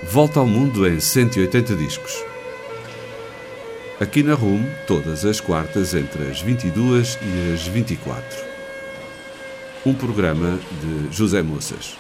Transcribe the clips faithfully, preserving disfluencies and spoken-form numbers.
Volta ao Mundo em cento e oitenta discos. Aqui na R U M, todas as quartas entre as vinte e duas e as vinte e quatro. Um programa de José Moças.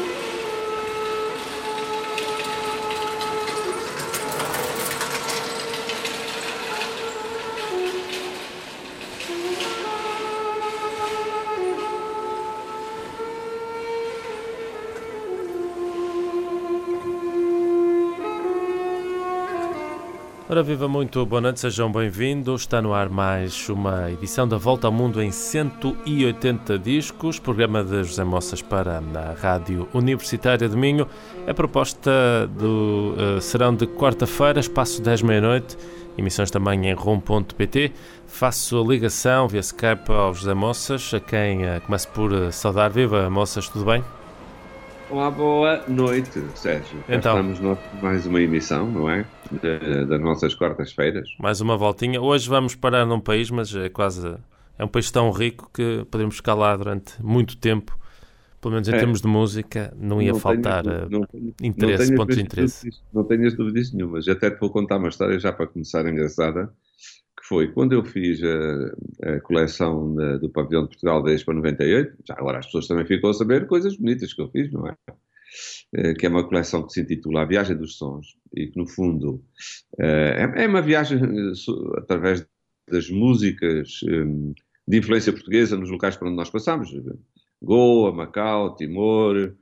Ora, viva, muito boa noite, sejam bem-vindos. Está no ar mais uma edição da Volta ao Mundo em cento e oitenta discos, programa de José Moças para a Rádio Universitária de Minho. A proposta do uh, serão de quarta-feira, espaço dez meia-noite, emissões também em rom ponto pt. Faço a ligação via Skype ao José Moças, a quem uh, começo por uh, saudar. Viva, Moças, tudo bem? Olá, boa noite, Sérgio. Então, estamos nós mais uma emissão, não é? De, das nossas quartas-feiras. Mais uma voltinha. Hoje vamos parar num país, mas é quase... É um país tão rico que podemos ficar lá durante muito tempo. Pelo menos em é. termos de música, não ia não faltar tenho, não, interesse, não pontos de interesse. Dúvidas, não tenho dúvidas nenhumas. Até te vou contar uma história já para começar engraçada, que foi quando eu fiz a, a coleção de, do Pavilhão de Portugal da Expo noventa e oito, já agora as pessoas também ficam a saber coisas bonitas que eu fiz, não é? Que é uma coleção que se intitula A Viagem dos Sons e que, no fundo, é uma viagem através das músicas de influência portuguesa nos locais por onde nós passamos. Goa, Macau, Timor,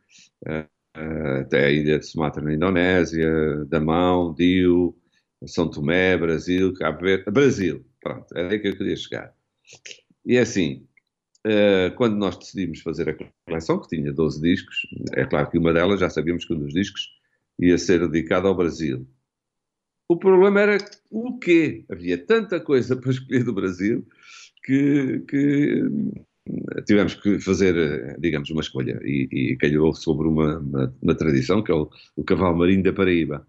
até a ilha de Sumatra na Indonésia, Damão, Dio, São Tomé, Brasil, Cabo Verde, Brasil, pronto, era aí que eu queria chegar. E é assim, quando nós decidimos fazer a coleção, que tinha doze discos, é claro que uma delas já sabíamos que um dos discos ia ser dedicado ao Brasil. O problema era o quê? Havia tanta coisa para escolher do Brasil que, que tivemos que fazer, digamos, uma escolha e, e calhou sobre uma, uma, uma tradição, que é o, o Cavalo Marinho da Paraíba.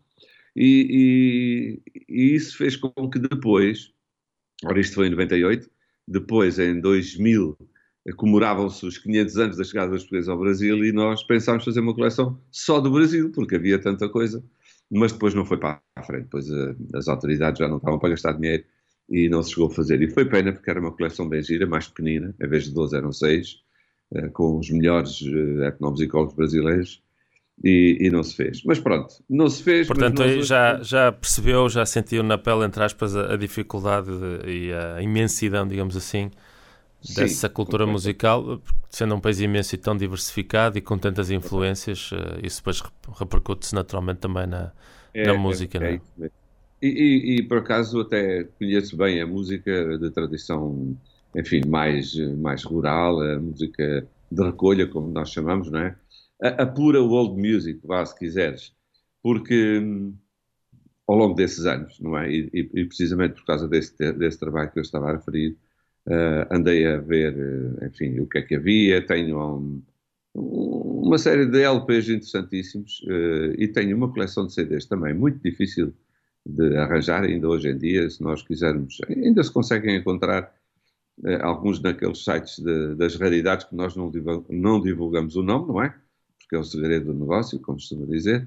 E, e, e isso fez com que depois, ora isto foi em noventa e oito, depois em dois mil comemoravam-se os quinhentos anos da chegada dos portugueses ao Brasil e nós pensámos fazer uma coleção só do Brasil, porque havia tanta coisa, mas depois não foi para a frente, depois a, as autoridades já não estavam para gastar dinheiro e não se chegou a fazer. E foi pena, porque era uma coleção bem gira, mais pequenina, em vez de doze eram seis, com os melhores etnomusicólogos brasileiros. E, e não se fez. Mas pronto, não se fez. Portanto, mas nós... já, já percebeu, já sentiu na pele, entre aspas, a, a dificuldade de, e a imensidão, digamos assim, dessa Sim, cultura musical, sendo um país imenso e tão diversificado e com tantas influências, isso depois repercute-se naturalmente também na, é, na música, é, é, não é? E, e, e por acaso até conheço bem a música de tradição, enfim, mais, mais rural, a música de recolha, como nós chamamos, não é? A, a pura old music, vá, se quiseres, porque ao longo desses anos, não é? E, e, e precisamente por causa desse, desse trabalho que eu estava a referir, uh, andei a ver, uh, enfim, o que é que havia, tenho um, uma série de L Ps interessantíssimos uh, e tenho uma coleção de C Ds também muito difícil de arranjar ainda hoje em dia, se nós quisermos, ainda se conseguem encontrar uh, alguns naqueles sites de, das raridades que nós não, divulg, não divulgamos o nome, não é? Que é o segredo do negócio, como costuma dizer,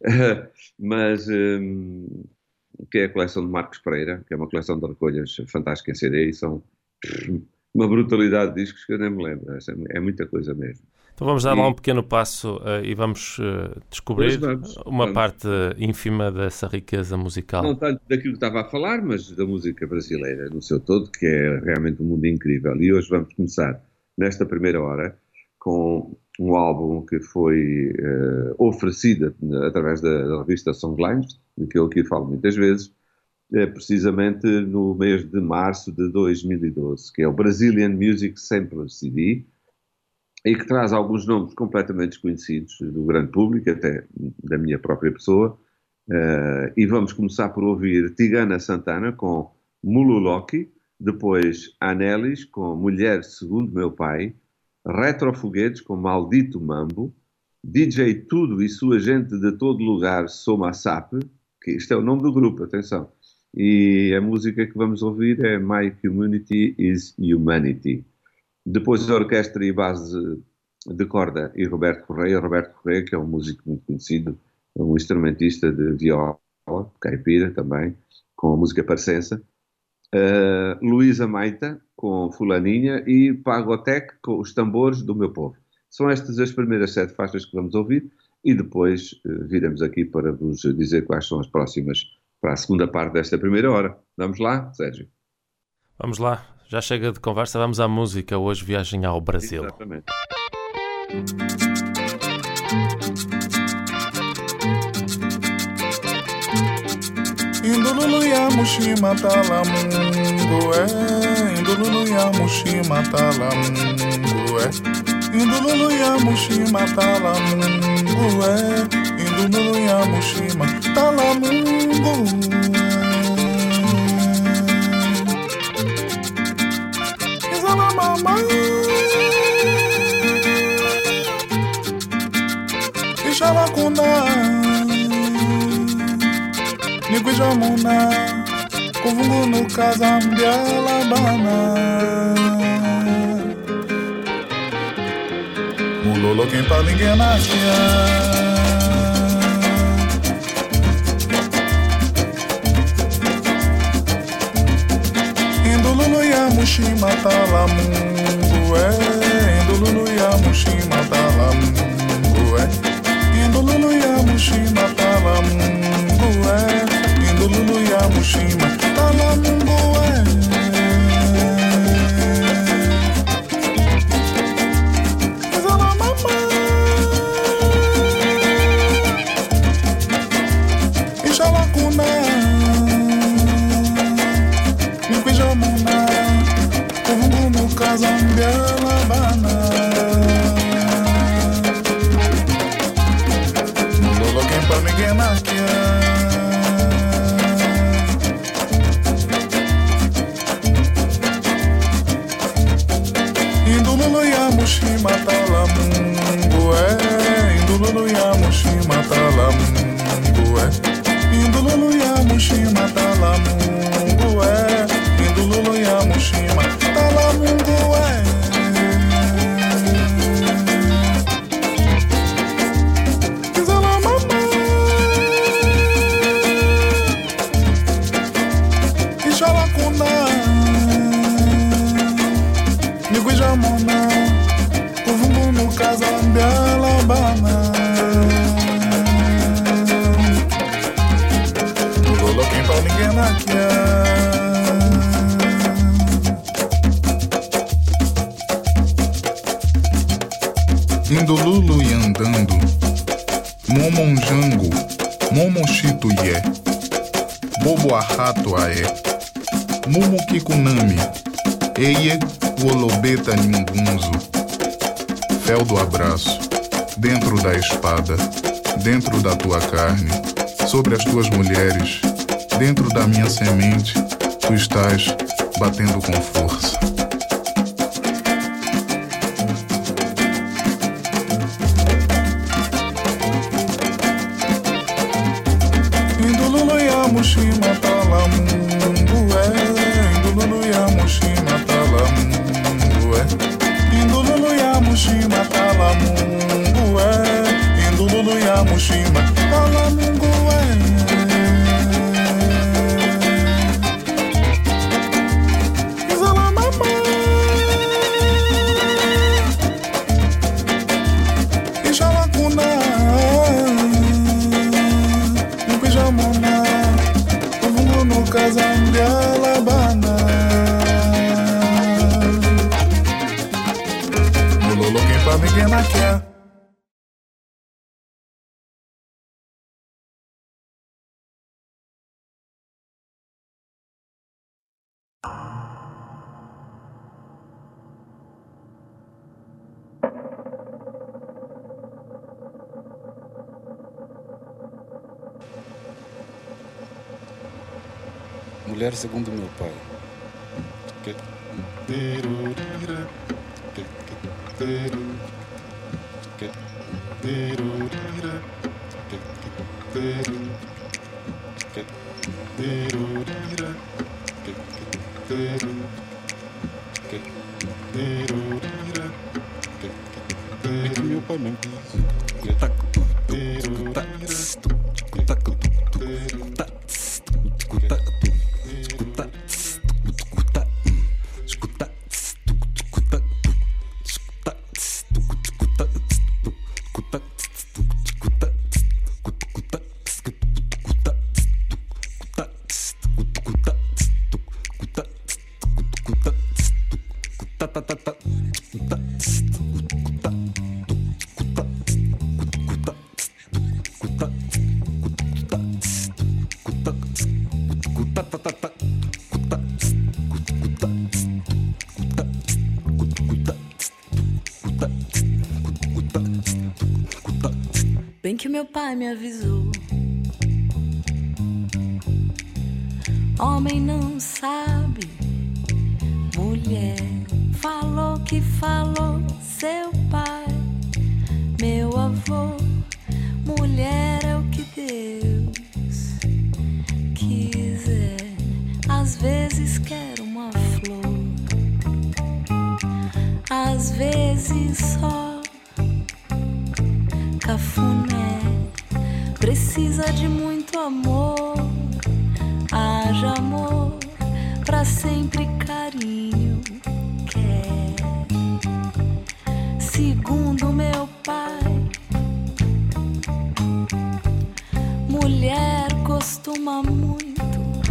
mas um, que é a coleção de Marcos Pereira, que é uma coleção de recolhas fantástica em C D e são uma brutalidade de discos que eu nem me lembro, é muita coisa mesmo. Então vamos dar e... lá um pequeno passo uh, e vamos uh, descobrir vamos, uma vamos. parte ínfima dessa riqueza musical. Não tanto daquilo que estava a falar, mas da música brasileira no seu todo, que é realmente um mundo incrível. E hoje vamos começar, nesta primeira hora, com um álbum que foi uh, oferecido através da, da revista Songlines, de que eu aqui falo muitas vezes, uh, precisamente no mês de março de dois mil e doze, que é o Brazilian Music Sampler C D, e que traz alguns nomes completamente desconhecidos do grande público, até da minha própria pessoa, uh, e vamos começar por ouvir Tigana Santana com Mululoki, depois Anelis com Mulher Segundo Meu Pai, Retrofoguetes com Maldito Mambo, D J Tudo e sua gente de todo lugar, Soma Sap, que isto é o nome do grupo, atenção, e a música que vamos ouvir é My Community is Humanity. Depois a orquestra e base de corda e Roberto Correia, Roberto Correia, que é um músico muito conhecido um instrumentista de viola, caipira também, com a música parecença. Uh, Luísa Maita, com Fulaninha, e Pagotec, com os tambores do meu povo. São estas as primeiras sete faixas que vamos ouvir, e depois uh, viremos aqui para vos dizer quais são as próximas para a segunda parte desta primeira hora. Vamos lá, Sérgio? Vamos lá, já chega de conversa, vamos à música. Hoje viagem ao Brasil. Exatamente. Indululu ya mushima talamungu eh Indululu ya mushima talamungu eh Indululu ya mushima talamungu eh Indululu ya mushima talamungu Izala mama Ishala kuna Nikuijamuna Kuvungu no Kazambia Labana Mulolo quem pra ninguém nascia Indululu ya mushima talamungu eh Indululu ya mushima talamungu eh Indululu ya mushima talamungu Indululu ya mushima talamungu Izala mama Ishala kuna Nikuijamuna Kuvungu no Kazambia Labana Mulolo quem pra ninguém nascia Indululu ya mushima talamungu eh Indululu ya mushima talamungu eh Indululu ya mushima talamungu eh Indululu ya mushima talamungu eh Izala mama Ishala kuna Nikuijamuna Kuvungu no Kazambia Labana Mulolo quem pra ninguém naquia Indululu e andando Momonjango Momoshito ye Bobo arrato aé Mumu kikunami Eie Wolobeta Nimbunzo Fel do abraço Dentro da espada Dentro da tua carne Sobre as tuas mulheres Dentro da minha semente Tu estás batendo com força Indululu ya mushima talamungu eh Indululu ya mushima talamungu eh Indululu ya mushima talamungu eh Indululu ya mushima talamungu eh Izala mama Ishala kuna Nikuijamuna Kuvungu no Kazambia Labana Mulolo quem pra ninguém naquia Mulher segundo meu pai. É que meu pai mesmo. Bem que meu pai me avisou, homem não sabe, mulher falou que falou seu pai, meu avô, mulher é o que Deus quiser. Às vezes quero uma flor, às vezes só cafuné. Precisa de muito amor, haja amor, pra sempre carinho quer. Segundo meu pai, mulher costuma muito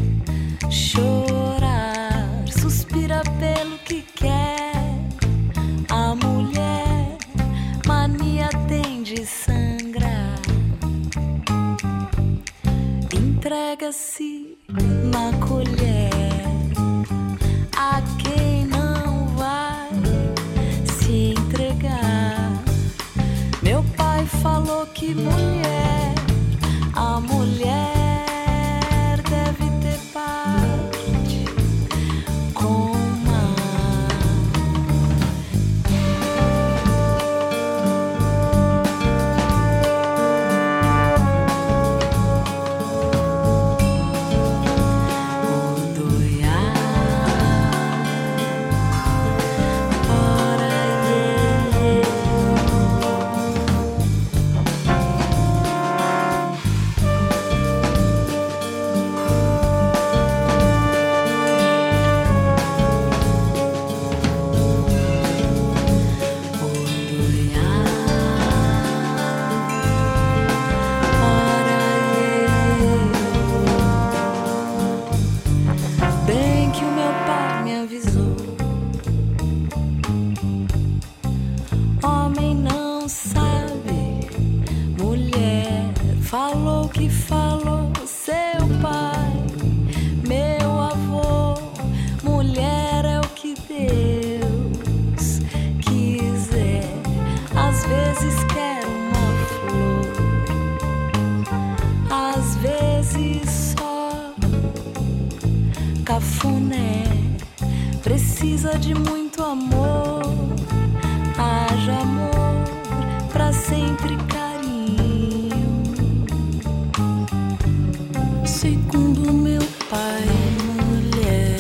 chorar, suspira pelo que quer. A mulher mania tem de sangrar, entrega-se na colher a quem não vai se entregar. Meu pai falou que mulher, a mulher deve ter parte com o mar. Falou que falou seu pai, meu avô, mulher é o que Deus quiser. Às vezes quero uma flor, às vezes só cafuné. Precisa de muito amor, haja amor, pra sempre carinho. Segundo meu pai, mulher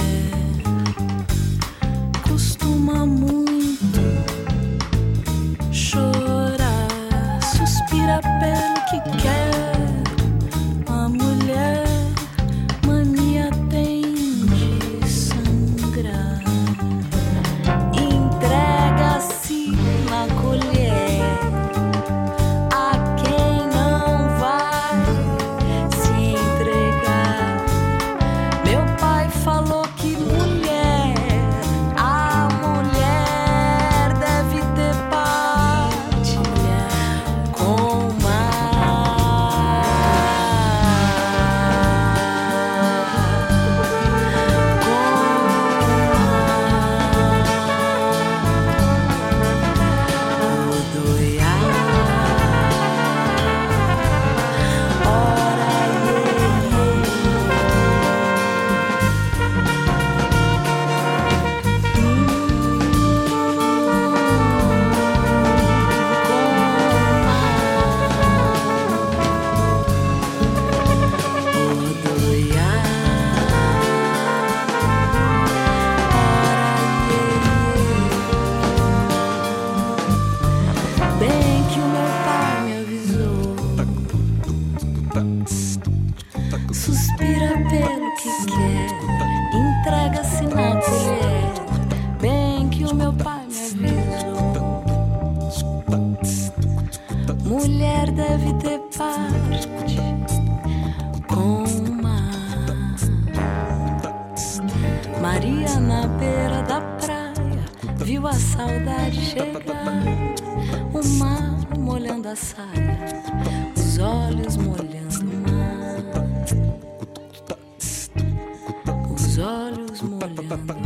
costuma muito chorar, suspira pelo que quer. A mulher mania tem de sangrar, entrega-se na colher a a saudade chegar, o mar molhando a saia, os olhos molhando o mar, os olhos molhando o mar.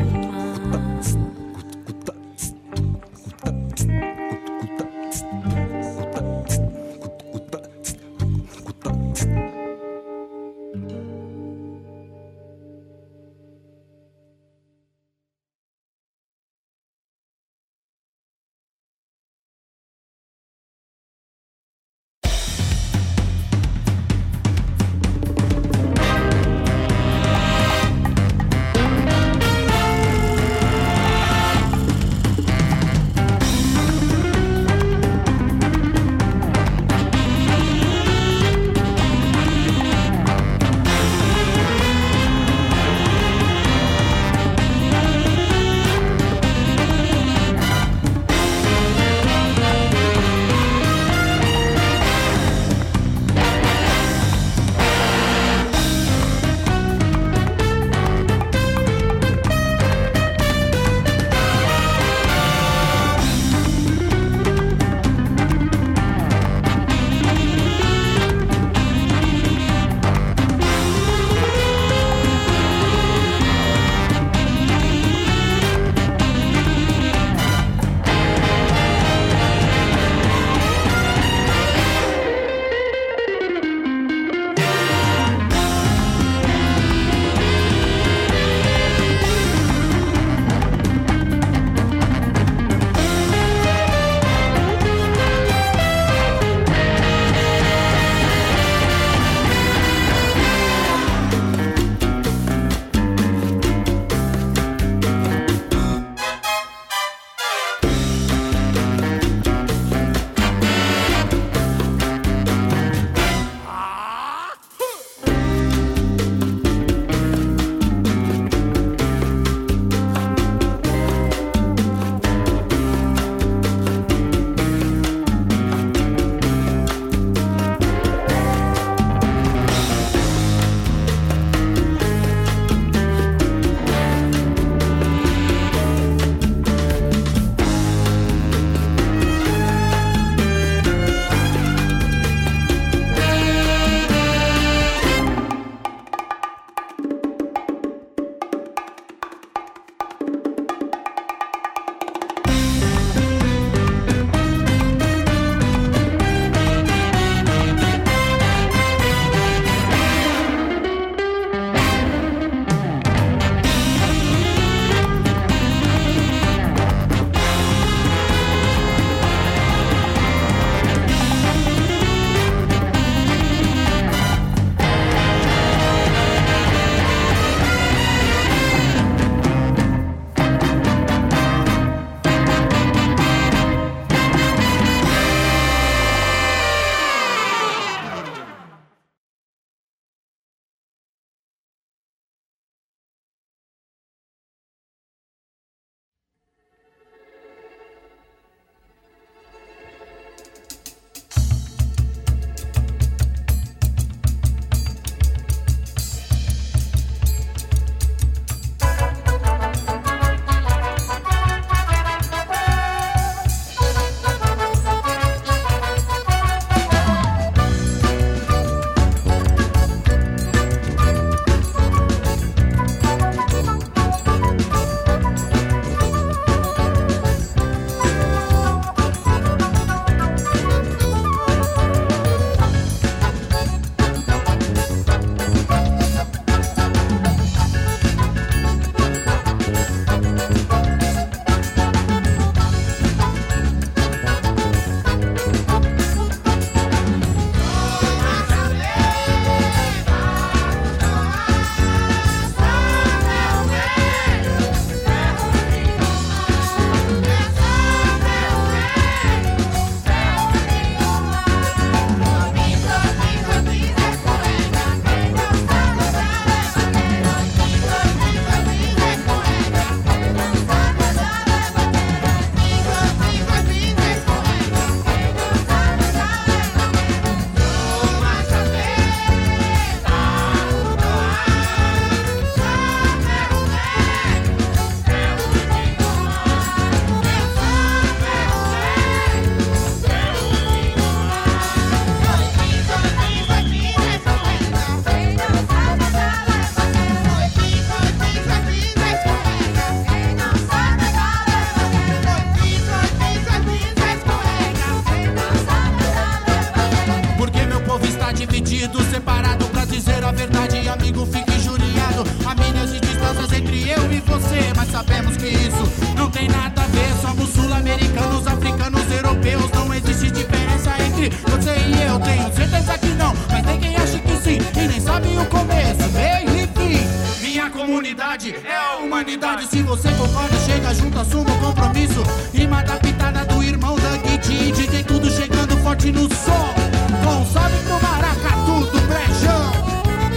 verdade é a humanidade. Se você concorda, chega junto, assuma o compromisso. Rima da pitada do irmão da Guidi. D J tudo chegando forte no som. Com salve pro maracatu do brejão.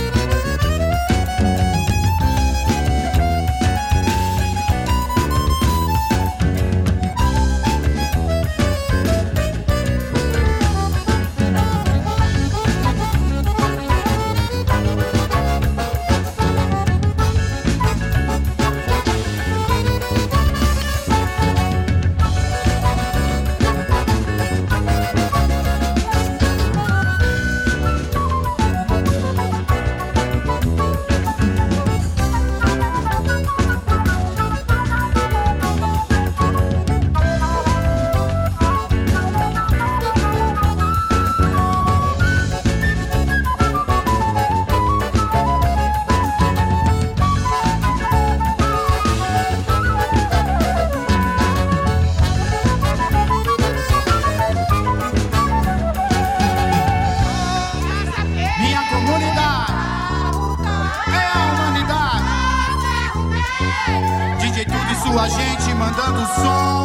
A gente mandando som.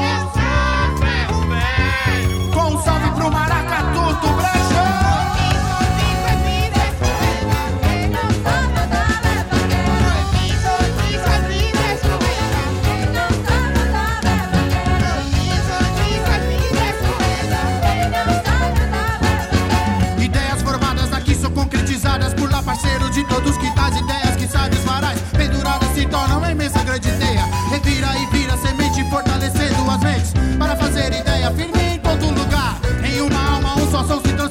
Com um salve pro maracatu do brejão. Ideias formadas aqui são concretizadas por lá, parceiro de todos que das ideias que sabes varais penduradas se tornam uma imensa grande ideia. Revira e vira semente fortalecendo as mentes para fazer ideia firme em todo lugar. Em uma alma, um só som se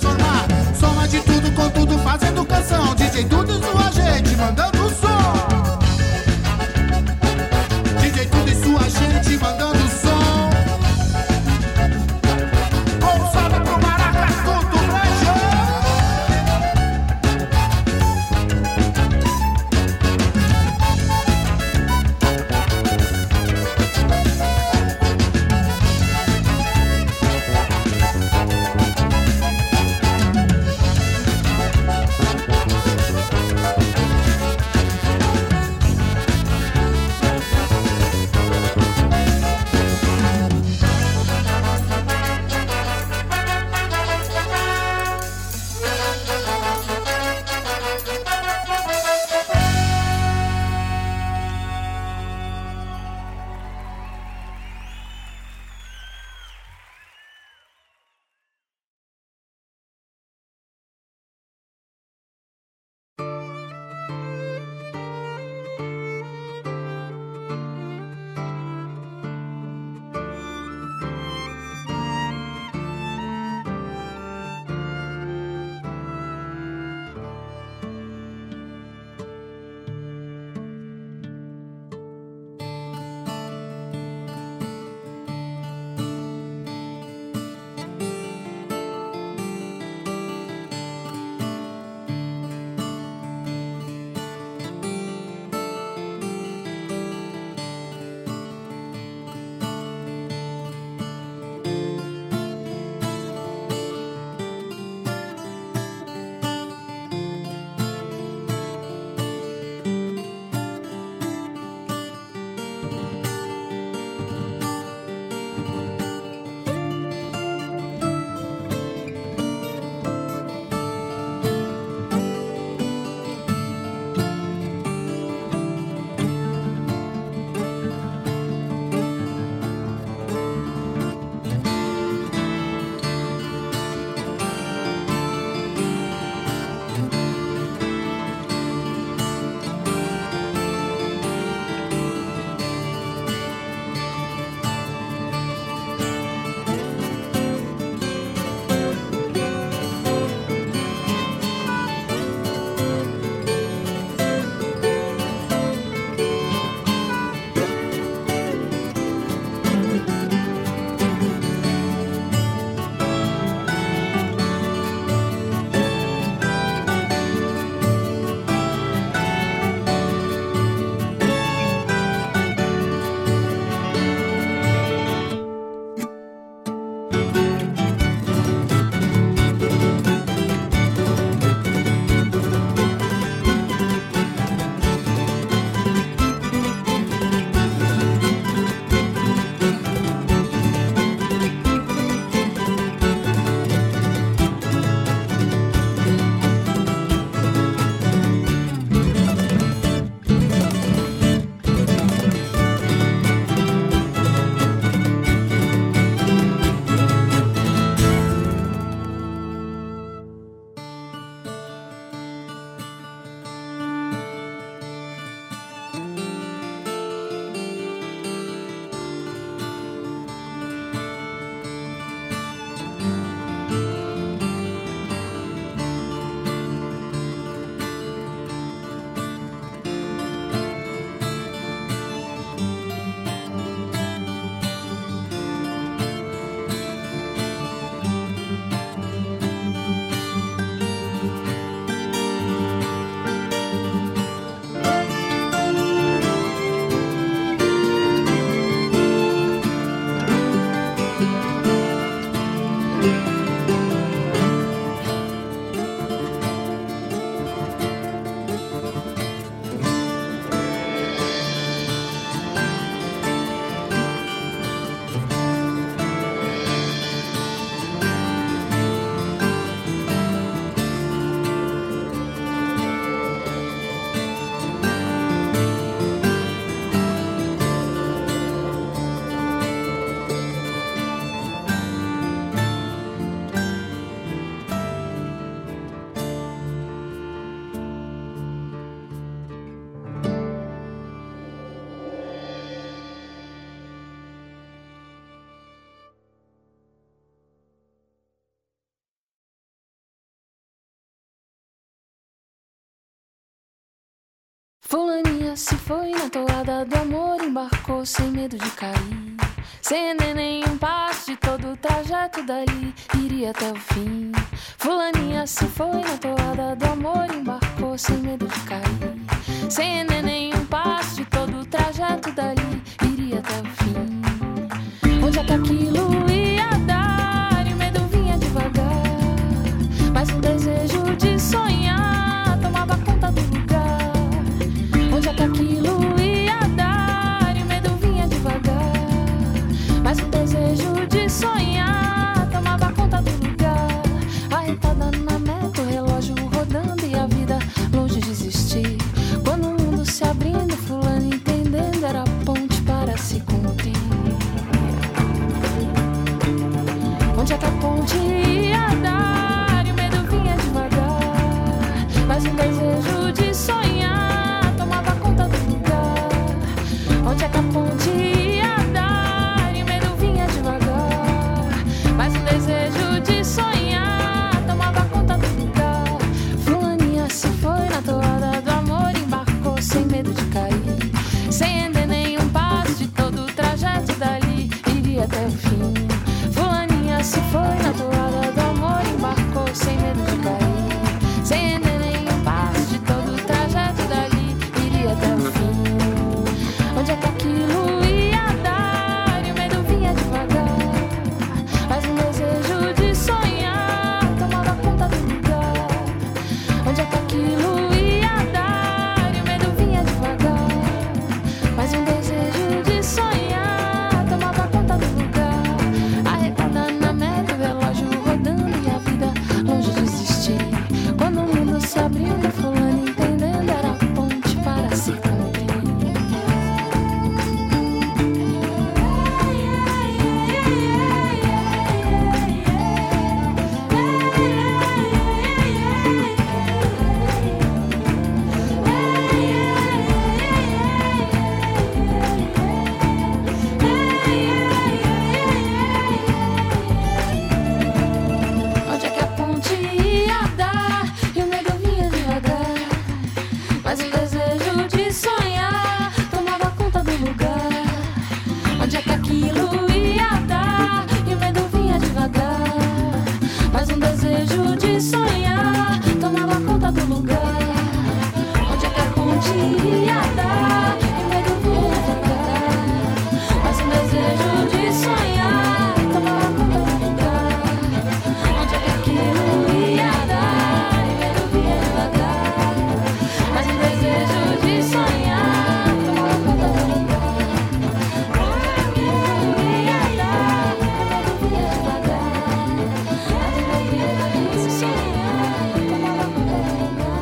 Fulaninha se foi na toada do amor, embarcou sem medo de cair. Sem render nenhum passo de todo o trajeto dali, iria até o fim. Fulaninha se foi na toada do amor, embarcou sem medo de cair. Sem render nenhum passo de todo o trajeto dali, iria até o fim. Onde é que aquilo ia dar? E o medo vinha devagar, mas um desejo de sonhar tomava conta do lugar. Onde é que aquilo ia dar? E o medo vinha devagar, mas um desejo de sonhar tomava conta do lugar. Arretada na meta, o relógio rodando e a vida longe de existir. Quando o mundo se abrindo, fulano entendendo, era a ponte para se cumprir. Onde é que a ponte ia dar? E o medo vinha devagar, mas um desejo de sonhar tomava conta do lugar. Onde é que a ponte ia dar? E o medo vinha devagar, mas um desejo de sonhar tomava conta do lugar. Fulaninha se foi na toada do amor, embarcou sem medo de cair. Sem render nenhum passo de todo o trajeto dali, iria até o fim. Fulaninha se foi na toada do amor, embarcou sem medo de cair. Sem render nenhum passo de todo o trajeto dali, iria até o fim. Onde é que aquilo ia dar? E o medo vinha devagar, mas um desejo de sonhar tomava conta do lugar. Onde é que aquilo ia dar? E o medo vinha devagar, mas um desejo de sonhar tomava conta do lugar. Arretada na meta, o relógio rodando e a vida longe de existir. Quando o mundo se abriu, fulano entendendo, era a ponte para se cumprir. Onde é que a ponte ia dar? E o medo vinha devagar, mas o desejo de sonhar tomava conta do lugar. Onde é que aquilo ia dar? E o medo vinha devagar, mas um desejo de sonhar tomava conta do lugar. Onde é que a ponte ia dar? E o medo vinha devagar, mas um desejo de sonhar tomava conta do lugar. Onde é que aquilo ia dar? E o medo vinha devagar, mas um desejo de sonhar tomava conta do lugar. Onde é que aquilo ia dar? E o medo vinha devagar, mas um desejo de sonhar tomava conta do lugar.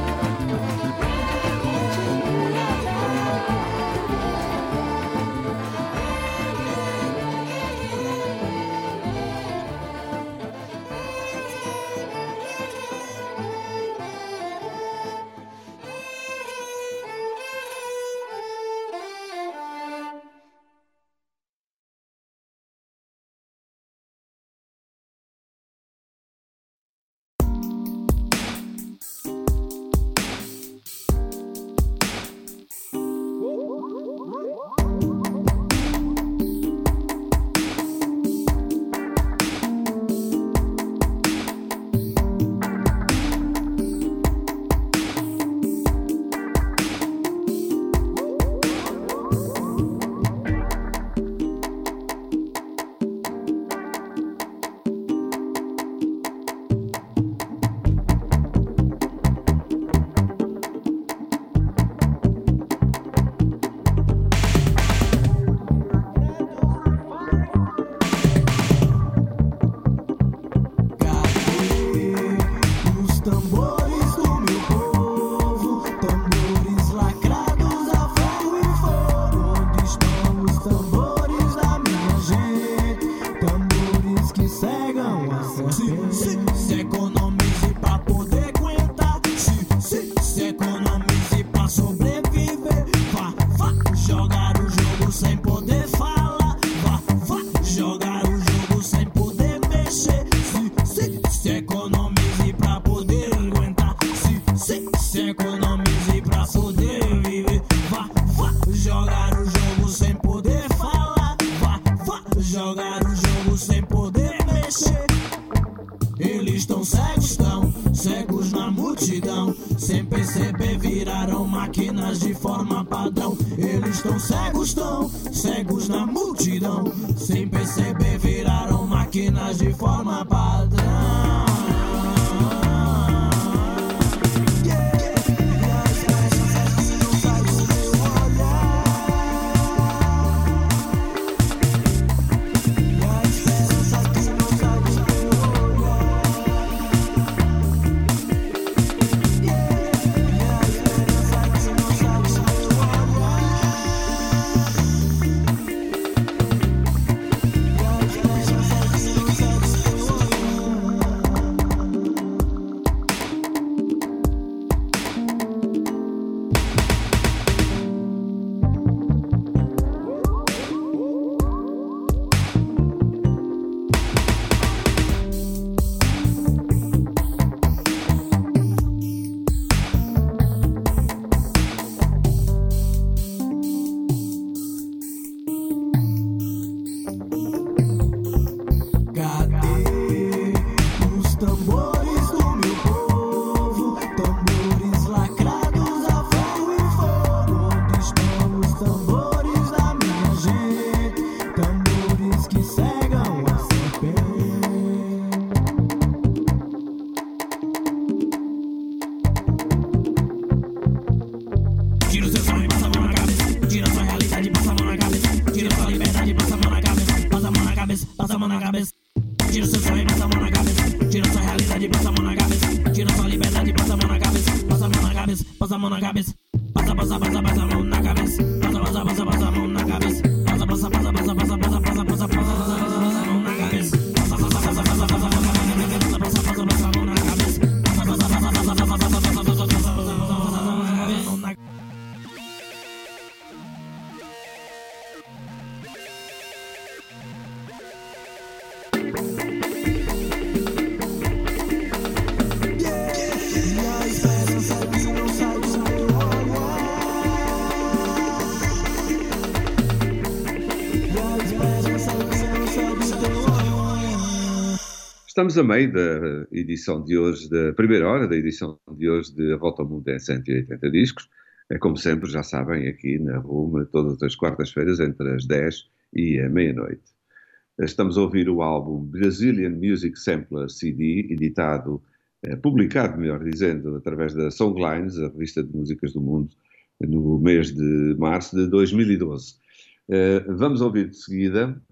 Se economize pra poder viver. jogar o jogo sem poder mexer. Eles tão cegos, tão cegos na multidão. Sem perceber viraram máquinas de forma padrão. Eles tão cegos, tão cegos na multidão. Sem perceber viraram máquinas de forma padrão. Estamos a meio da edição de hoje, da primeira hora da edição de hoje de A Volta ao Mundo em cento e oitenta discos. É como sempre, já sabem, aqui na Rume, todas as quartas-feiras, entre as dez e a meia-noite. Estamos a ouvir o álbum Brazilian Music Sampler C D, editado, eh, publicado, melhor dizendo, através da Songlines, a revista de músicas do mundo, no mês de março de dois mil e doze. Eh, vamos ouvir de seguida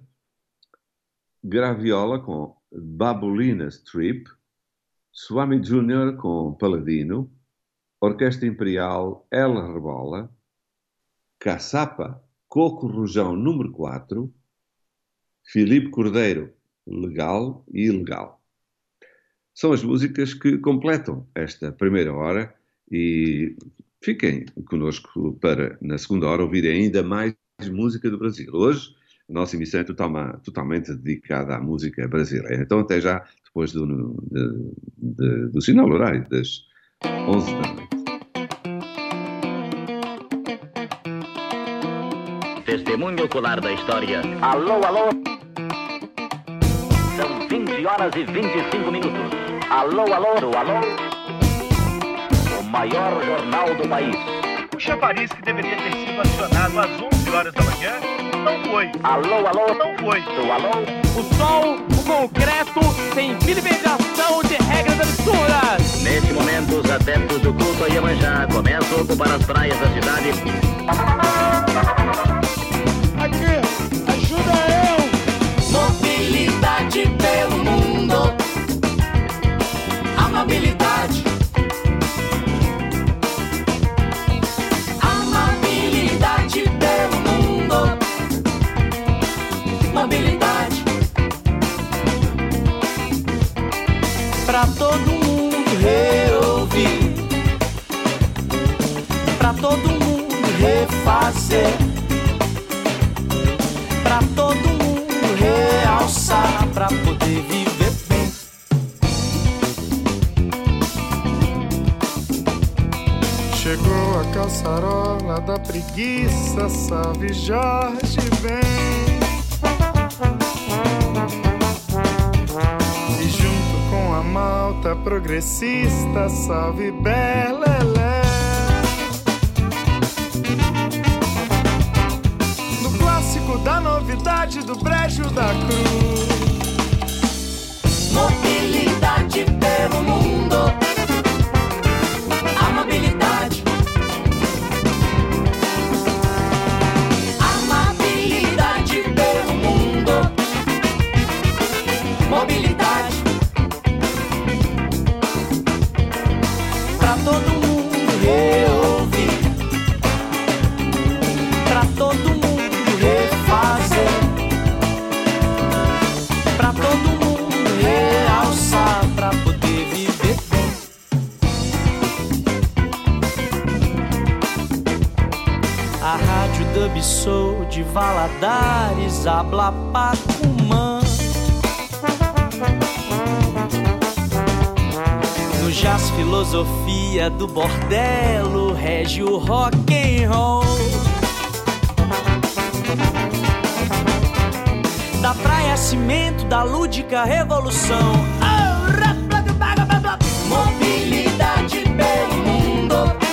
Graviola com Babulina Strip, Swami Júnior com Paladino, Orquestra Imperial Ela Rebola, Caçapa Coco Rojão número quatro, Filipe Cordeiro Legal e Ilegal. São as músicas que completam esta primeira hora e fiquem connosco para, na segunda hora, ouvirem ainda mais música do Brasil. Hoje, a nossa emissão é totalmente, totalmente dedicada à música brasileira. Então, até já, depois do, de, de, do sinal horário das onze da noite. Testemunho ocular da história. Alô, alô. São vinte horas e vinte e cinco minutos. Alô, alô, alô. O maior jornal do país. O chafariz que deveria ter sido acionado às onze horas da manhã não foi. Alô, alô, não foi. O alô. O sol, o concreto, sem filibertação de regras absurdas. Neste momento, os adeptos do culto a Iemanjá começam a ocupar as praias da cidade. Aqui, ajuda eu. Mobilidade pelo mundo. Amabilidade. Amabilidade pelo mundo. Mobilidade. Pra todo mundo reouvir. Pra todo mundo refazer. Pra todo mundo realçar. Pra poder viver bem. Chegou a caçarola da preguiça, salve Jorge, vem. progressista, salve Belelé. Do clássico, da novidade, do brejo da cruz. Mobilidade pelo mundo, amabilidade. Amabilidade pelo mundo, mobilidade. Pra todo mundo reouvir, pra todo mundo refazer, pra todo mundo realçar, pra poder viver bem. A rádio Dub Soul de Valadares, habla Pacumã. No jazz filosofia do bordelo, rege o rock and roll. Da praia cimento, da lúdica revolução. Mobilidade pelo mundo,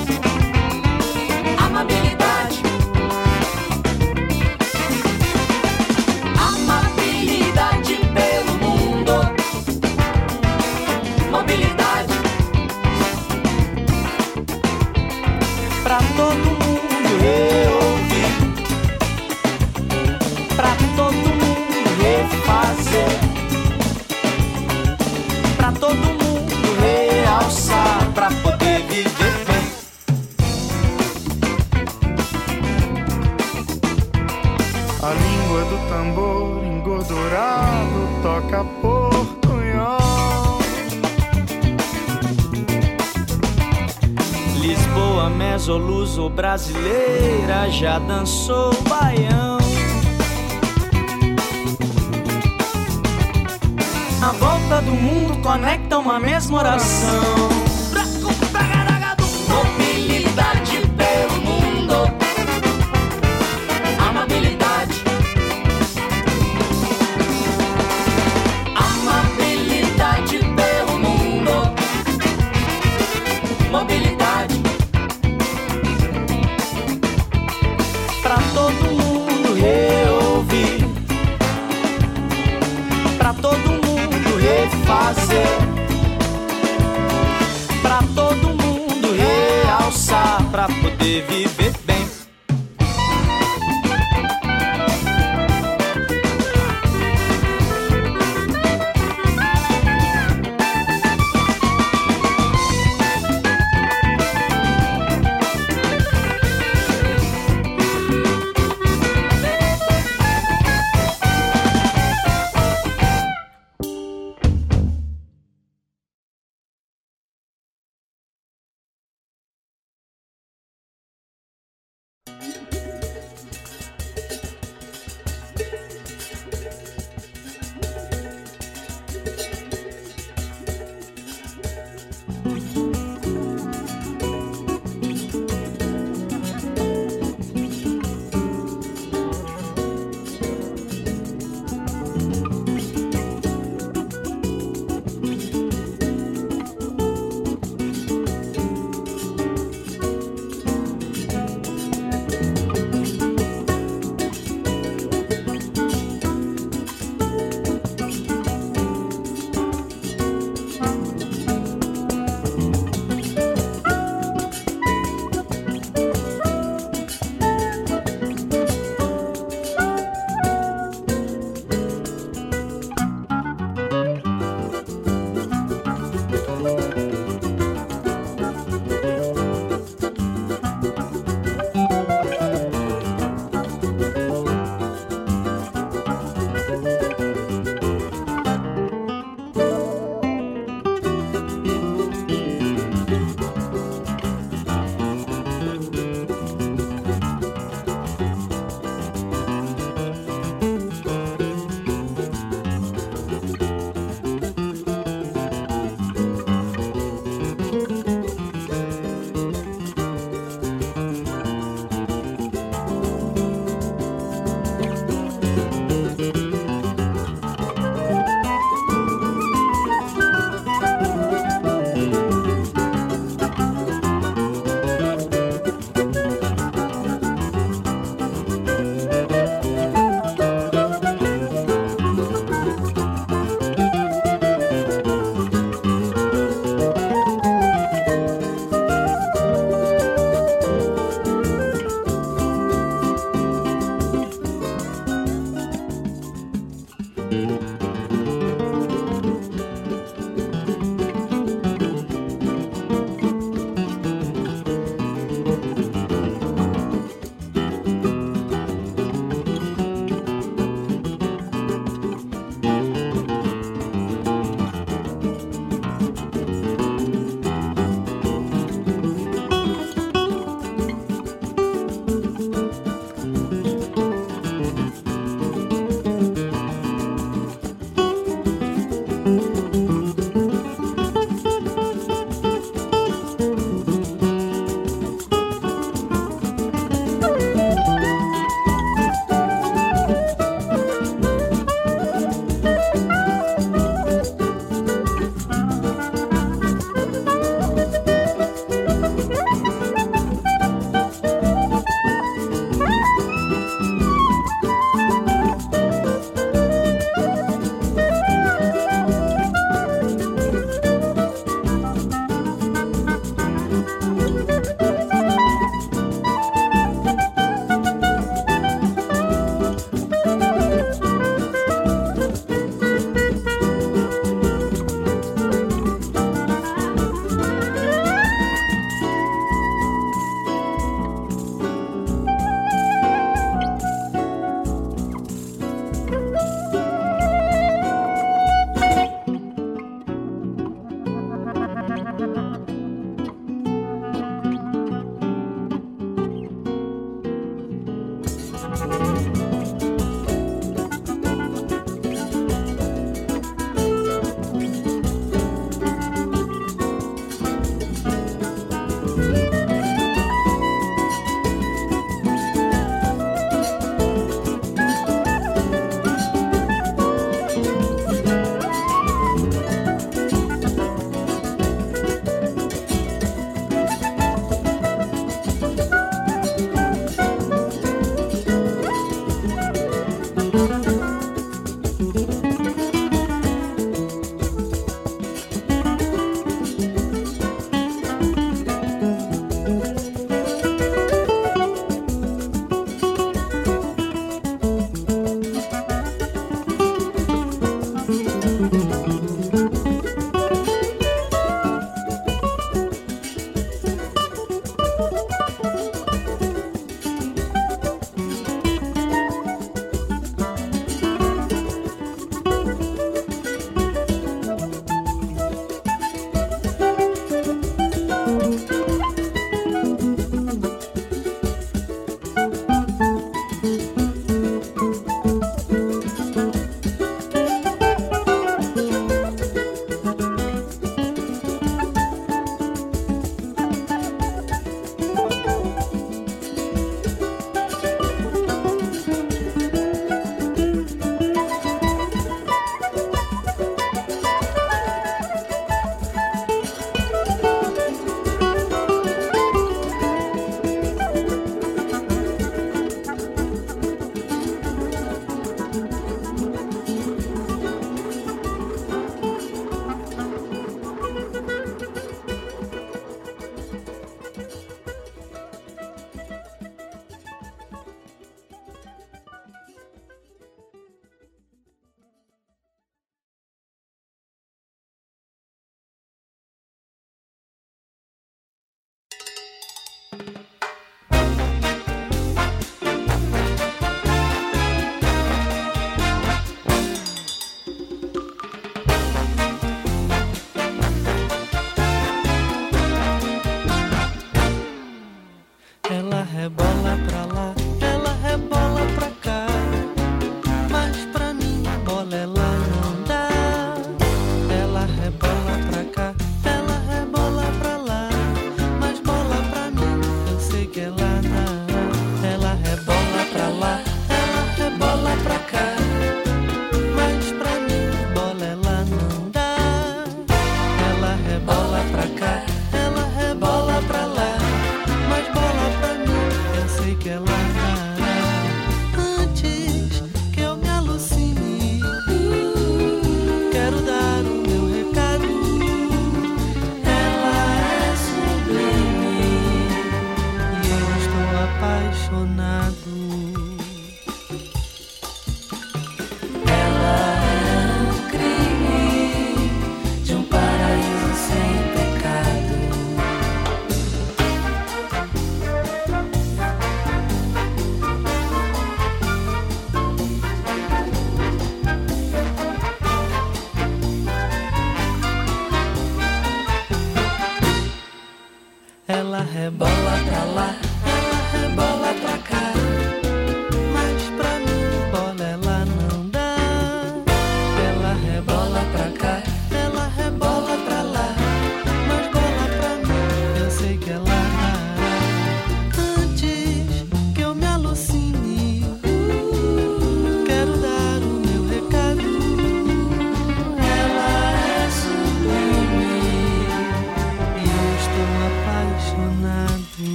amabilidade. Amabilidade pelo mundo, mobilidade. Pra todo mundo reouvir, pra todo mundo refazer, pra todo mundo realçar, pra poder viver bem. A língua do tambor engordurado toca portunhol. Lisboa, mesoluso brasileira, já dançou baião. A volta do mundo conecta uma mesma oração. Mobilidade pelo mundo, amabilidade. Amabilidade pelo mundo, mobilidade. Pra todo mundo reouvir, pra todo mundo refazer, pra todo mundo realçar, pra poder viver bem.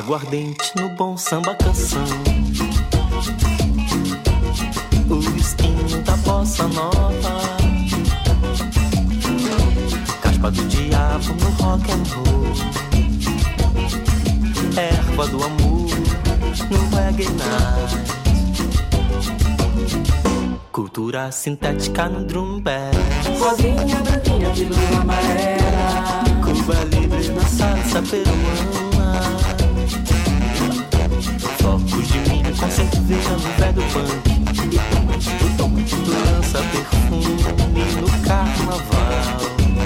aguardente no bom samba canção, o esquinho da bossa nova, caspa do diabo no rock and roll, erva do amor no reggae night, cultura sintética no drum bass, rosinha, branquinha, pílula amarela, Cuba livre na salsa peruana, flocos de milho com cerveja no velho punk, lança perfume no carnaval,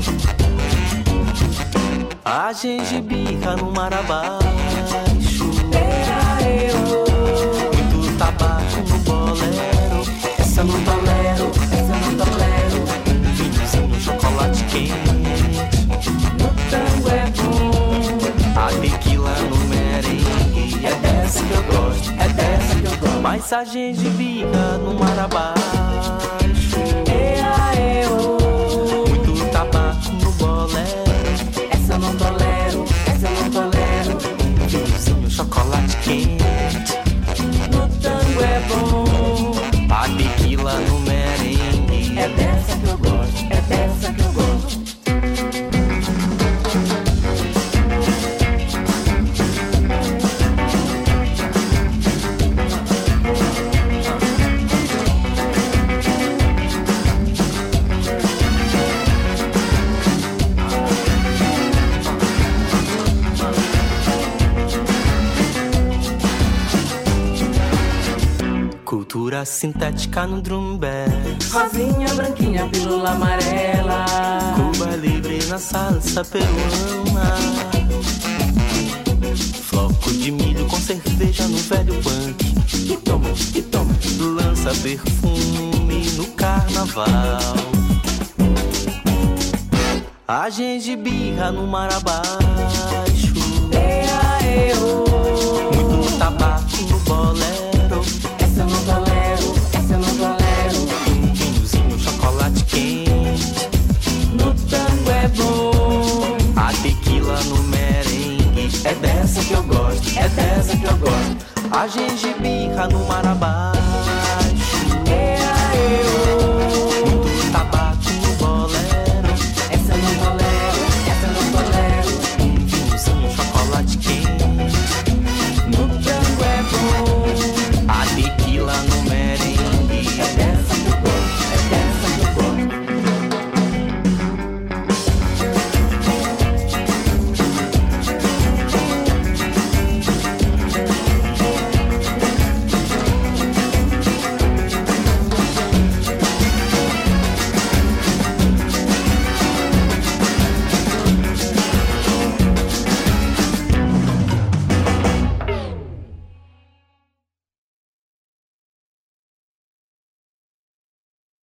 a gengibirra no mar abaixo, muito tabaco no bolero, essa não tolero, essa não tolero, um vinhozinho, chocolate quente, no tango é bom, a tequila no merengue, é dessa que eu gosto, é dessa que eu gosto, mas a gengibirra no mar abaixo, muito tabaco no bolero, essa não tolero, essa não tolero, um vinhozinho, chocolate quente, no tango é bom, a tequila no merengue, é dessa que eu gosto, é dessa que eu gosto. cultura sintética no drum bass, rosinha, branquinha, pílula amarela, Cuba livre na salsa peruana, floco de milho com cerveja no velho punk, que toma, que toma, lança perfume no carnaval, a gengibirra no mar abaixo, muito tabaco no bolero, essa eu não tolero, essa eu não tolero, um vinhozinho, chocolate quente, no tango é bom, a tequila no merengue, é dessa que eu gosto, é dessa que eu gosto, a gengibirra no mar abaixo,